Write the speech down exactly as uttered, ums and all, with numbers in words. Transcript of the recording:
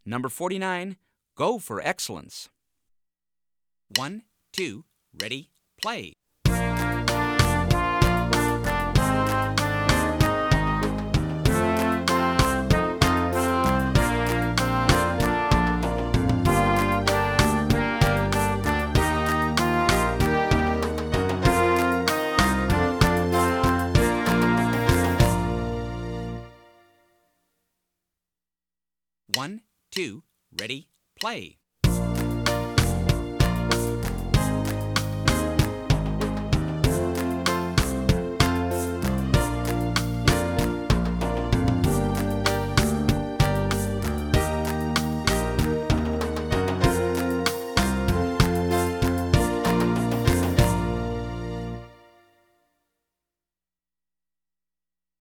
Number forty-nine, go for excellence. One, two, ready, play. One, two, ready, play.